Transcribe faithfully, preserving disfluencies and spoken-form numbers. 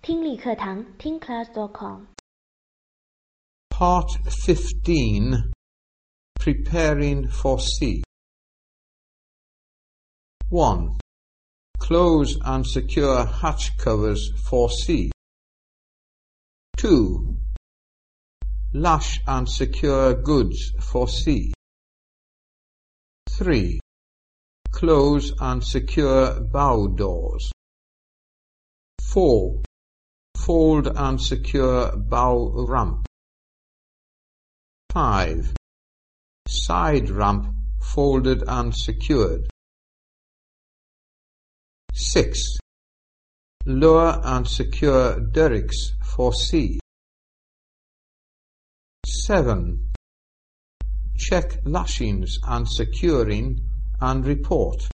听力课堂听 class dot com Part fifteen. Preparing for sea. one. Close and secure hatch covers for sea. two. Lash and secure goods for sea. three. Close and secure bow doors. four. Fold and secure bow ramp. five. Side ramp folded and secured. six. Lower and secure derricks for sea. seven. Check lashings and securing and report.